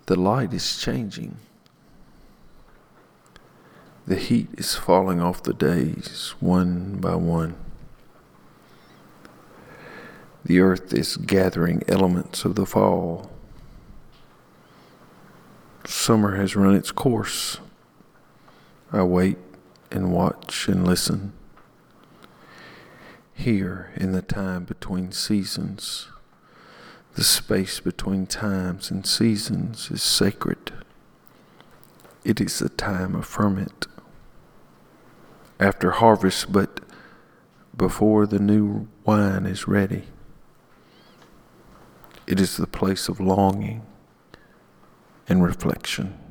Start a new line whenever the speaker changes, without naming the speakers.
The light is changing. The heat is falling off the days one by one. The earth is gathering elements of the fall. Summer has run its course. I wait and watch and listen. Here in the time between seasons, the space between times and seasons is sacred. It is a time of ferment. After harvest, but before the new wine is ready. It is the place of longing and reflection.